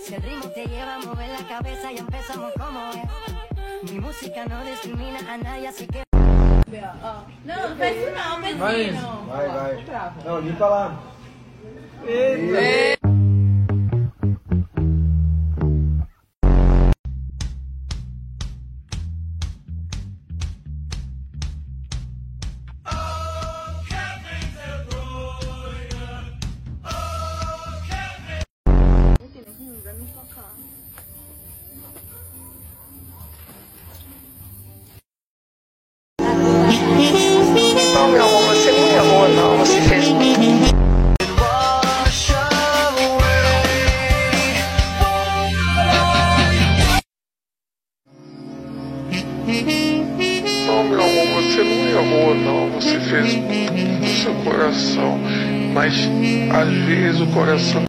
Si el ritmo te lleva a mover la cabeza y empezamos como es. Mi música no discrimina a nadie, así que... Não, não faz isso não, Pezinho. Vai. Não, limpa lá. Não, meu amor, você não me amou, não. Você fez. Não, meu amor, você não me amou, não. Você fez do seu coração. Mas às vezes o coração